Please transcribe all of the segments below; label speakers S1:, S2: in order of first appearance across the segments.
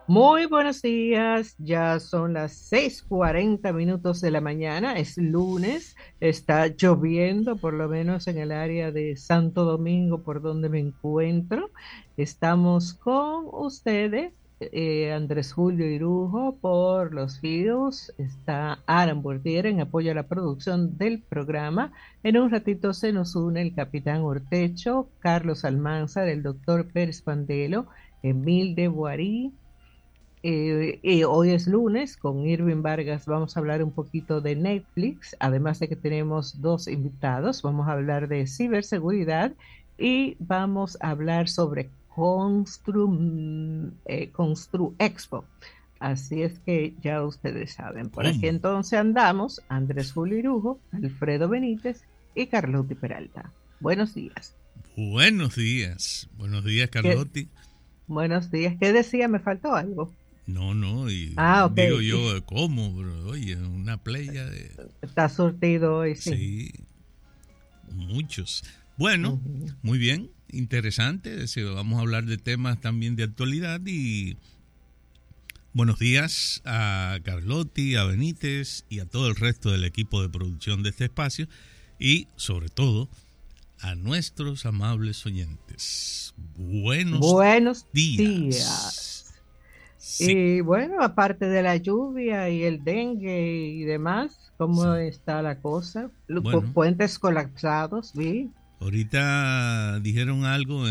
S1: Muy buenos días, ya son las 6:40 de la mañana, es lunes, está lloviendo por lo menos en el área de Santo Domingo por donde me encuentro. Estamos con ustedes, Andrés Julio Irujo por los videos, está Aran Burdiera en apoyo a la producción del programa. En un ratito se nos une el capitán Ortecho, Carlos Almanzar, el doctor Pérez Pandelo, Emil de Boarí. Hoy es lunes, con Irving Vargas vamos a hablar un poquito de Netflix, además de que tenemos dos invitados, vamos a hablar de ciberseguridad y vamos a hablar sobre Constru Expo. Así es que ya ustedes saben, por aquí
S2: ¿Cómo?
S1: entonces andamos Andrés Julio Irujo, Alfredo Benítez y Carlos Peralta. Buenos días.
S2: Buenos días. Buenos días,
S1: ¿Qué?
S2: Carlotti.
S1: Buenos días. ¿Qué decía? ¿Me faltó algo?
S2: No, no, y
S1: Ah, ok.
S2: digo yo, ¿cómo, bro? Oye, una playa de...
S1: Está surtido hoy, sí.
S2: Sí, muchos. Bueno,
S1: Ujú.
S2: muy bien, interesante. Vamos a hablar de temas también de actualidad y buenos días a Carlotti, a Benítez y a todo el resto del equipo de producción de este espacio y, sobre todo, a nuestros amables oyentes. Buenos
S1: Buenos
S2: días.
S1: días.
S2: Sí,
S1: Y bueno, aparte de la lluvia y el dengue y demás, ¿cómo
S2: sí.
S1: está la cosa?
S2: Bueno,
S1: Puentes colapsados, vi.
S2: ahorita dijeron algo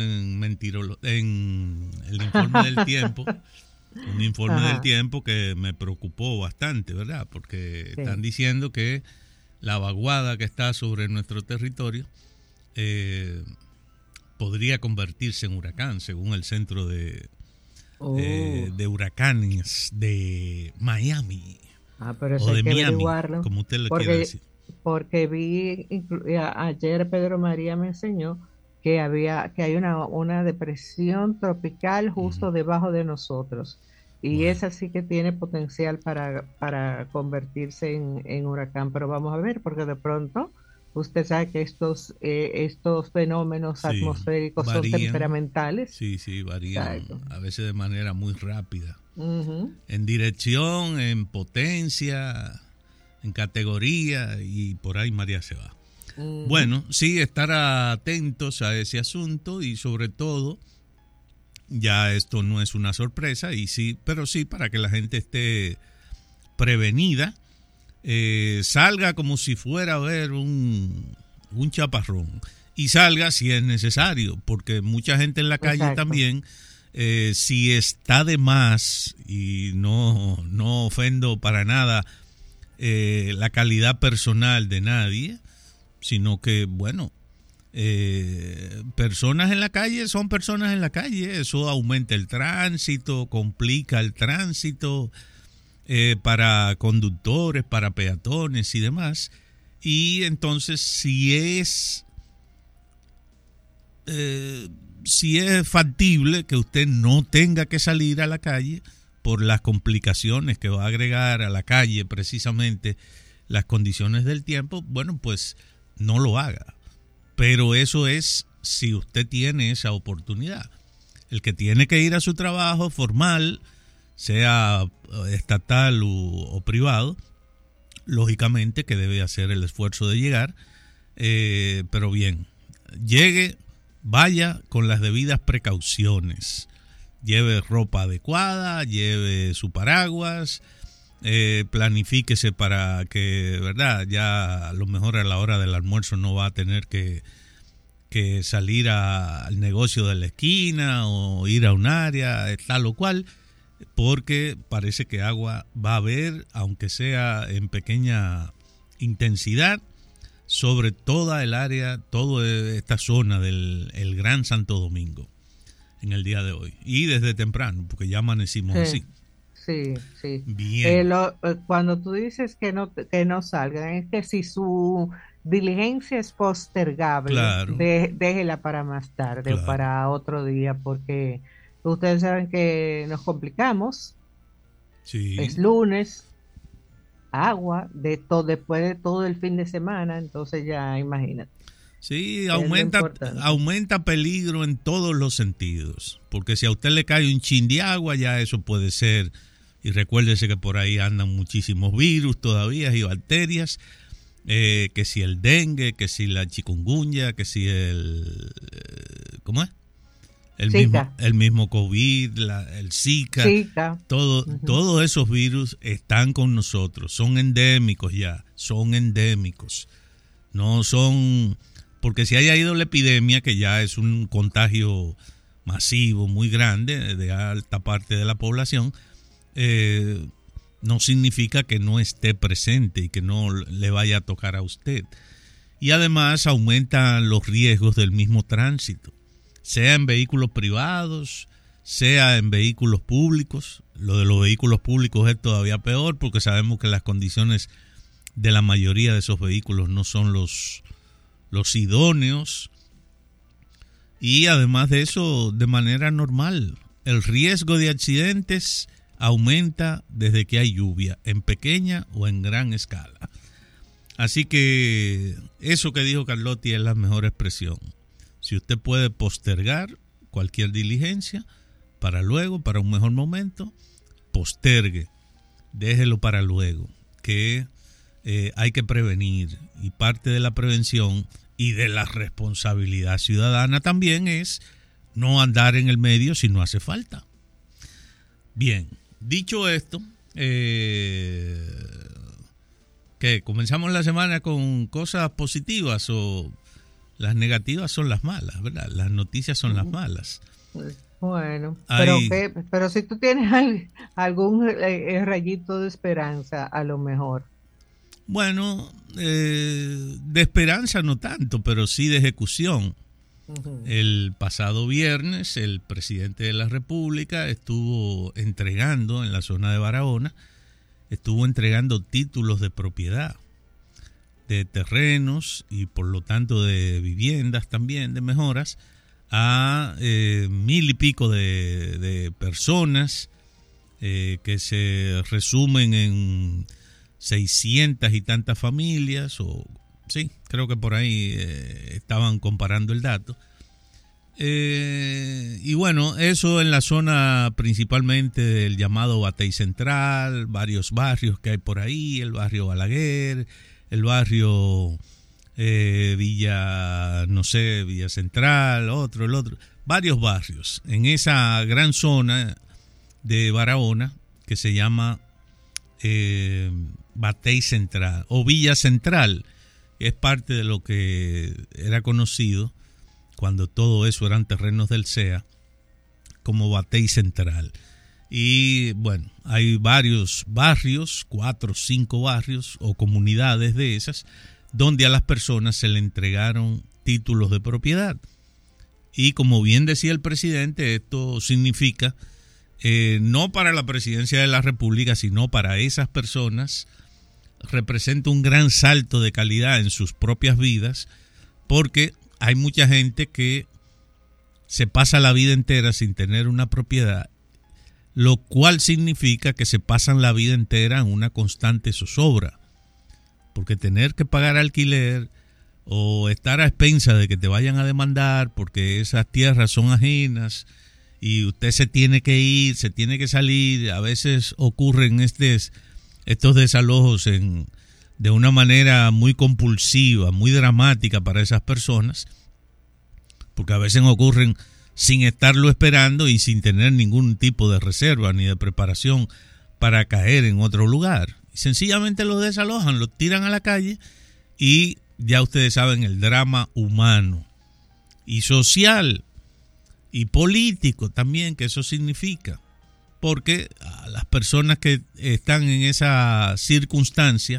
S2: en el informe del tiempo, un informe del
S1: Ajá,
S2: tiempo que me preocupó bastante, ¿verdad? Porque están
S1: sí.
S2: diciendo que la vaguada que está sobre nuestro territorio eh, podría convertirse en huracán, según el centro
S1: Oh,
S2: de huracanes de Miami
S1: pero eso
S2: o
S1: hay
S2: de
S1: que
S2: Miami,
S1: averiguarlo,
S2: como usted le quiera
S1: porque,
S2: decir.
S1: porque vi, ayer Pedro María me enseñó que hay una depresión tropical
S2: Ujú.
S1: justo debajo de nosotros. Y
S2: Bueno,
S1: esa sí que tiene potencial para convertirse en huracán. Pero vamos a ver, porque de pronto usted sabe que estos fenómenos
S2: sí,
S1: atmosféricos son
S2: varían.
S1: temperamentales.
S2: Sí, sí, varían
S1: Exacto.
S2: a veces de manera muy rápida.
S1: Ujú,
S2: En dirección, en potencia, en categoría y por ahí María se va.
S1: ujú.
S2: Bueno, sí, estar atentos a ese asunto y sobre todo, ya esto no es una sorpresa, y sí, pero sí para que la gente esté prevenida, salga como si fuera a ver un chaparrón y salga si es necesario, porque mucha gente en la calle
S1: Exacto.
S2: también, si está de más, y no ofendo para nada la calidad personal de nadie, sino que, bueno, personas en la calle son personas en la calle, eso aumenta el tránsito, complica el tránsito, para conductores, para peatones y demás. Y entonces, eh, si es factible que usted no tenga que salir a la calle por las complicaciones que va a agregar a la calle precisamente las condiciones del tiempo, bueno, pues no lo haga. Pero eso es si usted tiene esa oportunidad. El que tiene que ir a su trabajo formal, sea estatal o privado, lógicamente que debe hacer el esfuerzo de llegar, pero bien, llegue, vaya con las debidas precauciones, lleve ropa adecuada, lleve su paraguas, planifíquese para que, verdad, ya a lo mejor a la hora del almuerzo no va a tener que salir al negocio de la esquina o ir a un área, tal o cual, porque parece que agua va a haber, aunque sea en pequeña intensidad, sobre toda el área, toda esta zona del el Gran Santo Domingo en el día de hoy. Y desde temprano, porque ya amanecimos
S1: Sí,
S2: así.
S1: sí, sí.
S2: Bien,
S1: Cuando tú dices que no salgan, es que si su diligencia es postergable,
S2: claro,
S1: déjela para más tarde o
S2: claro.
S1: para otro día, porque ustedes saben que nos complicamos. Es
S2: Sí,
S1: lunes, agua, después de todo el fin de semana, entonces ya imagínate.
S2: Sí, aumenta peligro en todos los sentidos, porque si a usted le cae un chin de agua, ya eso puede ser, y recuérdese que por ahí andan muchísimos virus todavía y bacterias, que si el dengue, que si la chikungunya, que si ¿cómo es? El mismo COVID, el Zika. Todos esos virus están con nosotros, son endémicos ya, son endémicos. No son, porque si haya ido la epidemia, que ya es un contagio masivo, muy grande, de alta parte de la población, no significa que no esté presente y que no le vaya a tocar a usted. Y además aumentan los riesgos del mismo tránsito, sea en vehículos privados, sea en vehículos públicos. Lo de los vehículos públicos es todavía peor porque sabemos que las condiciones de la mayoría de esos vehículos no son los idóneos. Y además de eso, de manera normal, el riesgo de accidentes aumenta desde que hay lluvia, en pequeña o en gran escala. Así que eso que dijo Carlotti es la mejor expresión. Si usted puede postergar cualquier diligencia para luego, para un mejor momento, postergue, déjelo para luego, que hay que prevenir, y parte de la prevención y de la responsabilidad ciudadana también es no andar en el medio si no hace falta. Bien, dicho esto, ¿qué? ¿Comenzamos la semana con cosas positivas o las negativas son las malas, verdad? Las noticias son las malas.
S1: Bueno, pero si tú tienes algún rayito de esperanza, a lo mejor.
S2: Bueno, de esperanza no tanto, pero sí de ejecución. El pasado viernes el presidente de la República estuvo entregando en la zona de Barahona, títulos de propiedad, de terrenos y por lo tanto de viviendas también, de mejoras, a 1,000 y pico de personas, que se resumen en 600 y tantas familias, sí, creo que por ahí estaban comparando el dato. Y bueno, eso en la zona principalmente del llamado Batey Central, varios barrios que hay por ahí, el barrio Balaguer, el barrio Villa Central, el otro, varios barrios en esa gran zona de Barahona que se llama Batey Central o Villa Central, que es parte de lo que era conocido cuando todo eso eran terrenos del CEA como Batey Central. Y bueno, hay varios barrios, 4 o 5 barrios o comunidades de esas, donde a las personas se le entregaron títulos de propiedad. Y como bien decía el presidente, esto significa no para la presidencia de la República, sino para esas personas, representa un gran salto de calidad en sus propias vidas, porque hay mucha gente que se pasa la vida entera sin tener una propiedad, lo cual significa que se pasan la vida entera en una constante zozobra, porque tener que pagar alquiler o estar a expensas de que te vayan a demandar porque esas tierras son ajenas y usted se tiene que ir, se tiene que salir. A veces ocurren estos desalojos de una manera muy compulsiva, muy dramática para esas personas, porque a veces ocurren sin estarlo esperando y sin tener ningún tipo de reserva ni de preparación para caer en otro lugar. Sencillamente los desalojan, los tiran a la calle y ya ustedes saben el drama humano y social y político también que eso significa, porque a las personas que están en esa circunstancia,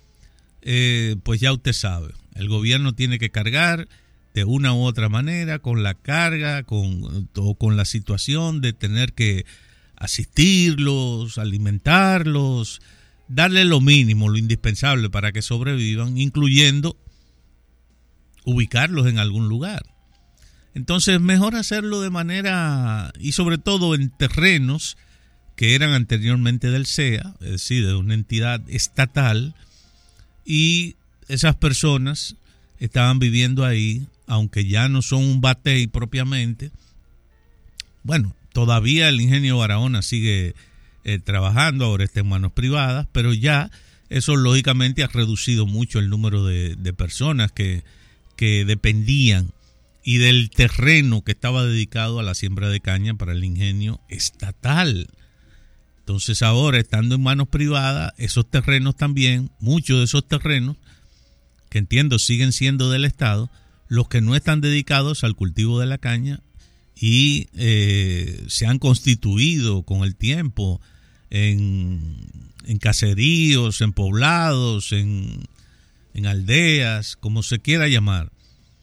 S2: pues ya usted sabe, el gobierno tiene que cargar de una u otra manera con la carga, con la situación de tener que asistirlos, alimentarlos, darle lo mínimo, lo indispensable para que sobrevivan, incluyendo ubicarlos en algún lugar. Entonces, mejor hacerlo de manera, y sobre todo en terrenos que eran anteriormente del CEA, es decir, de una entidad estatal, y esas personas estaban viviendo ahí, aunque ya no son un batey propiamente. Bueno, todavía el ingenio Barahona sigue trabajando, ahora está en manos privadas, pero ya eso lógicamente ha reducido mucho el número de personas que dependían y del terreno que estaba dedicado a la siembra de caña para el ingenio estatal. Entonces ahora, estando en manos privadas, esos terrenos también, muchos de esos terrenos, que entiendo siguen siendo del Estado, los que no están dedicados al cultivo de la caña y se han constituido con el tiempo en caseríos, en poblados, en aldeas, como se quiera llamar,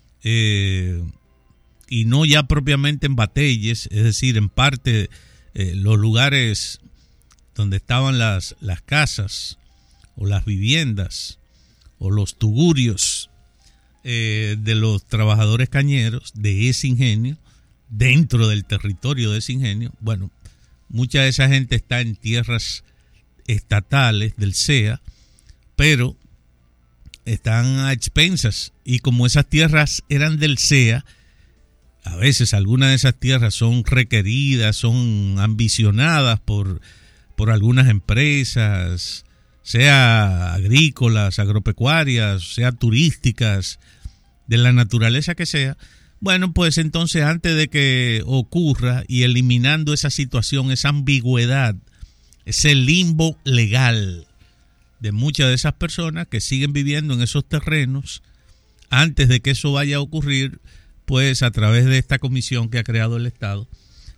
S2: y no ya propiamente en bateyes, es decir, en parte los lugares donde estaban las casas o las viviendas o los tugurios de los trabajadores cañeros de ese ingenio, dentro del territorio de ese ingenio. Bueno, mucha de esa gente está en tierras estatales del CEA, pero están a expensas, y como esas tierras eran del CEA, a veces algunas de esas tierras son requeridas, son ambicionadas por algunas empresas, sea agrícolas, agropecuarias, sea turísticas, de la naturaleza que sea. Bueno, pues entonces, antes de que ocurra y eliminando esa situación, esa ambigüedad, ese limbo legal de muchas de esas personas que siguen viviendo en esos terrenos, antes de que eso vaya a ocurrir, pues a través de esta comisión que ha creado el Estado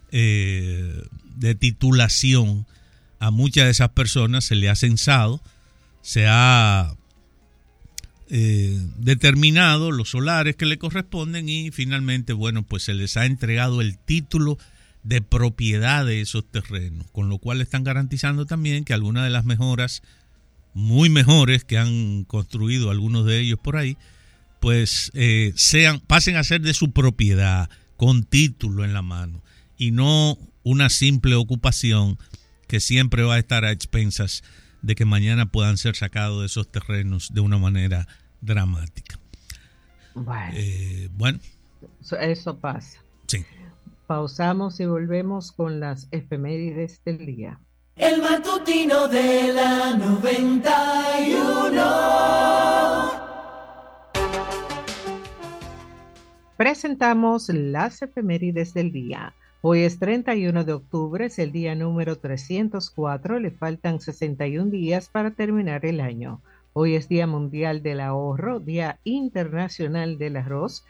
S2: de titulación, a muchas de esas personas se le ha censado, se ha determinado los solares que le corresponden y finalmente, bueno, pues se les ha entregado el título de propiedad de esos terrenos, con lo cual están garantizando también que algunas de las mejoras, muy mejores, que han construido algunos de ellos por ahí, pues pasen a ser de su propiedad, con título en la mano, y no una simple ocupación que siempre va a estar a expensas de que mañana puedan ser sacados de esos terrenos de una manera dramática.
S1: Bueno, eso pasa.
S2: Sí.
S1: Pausamos y volvemos con las efemérides del día.
S3: El matutino de la 91.
S1: Presentamos las efemérides del día. Hoy es 31 de octubre, es el día número 304, le faltan 61 días para terminar el año. Hoy es Día Mundial del Ahorro, Día Internacional del Arroz,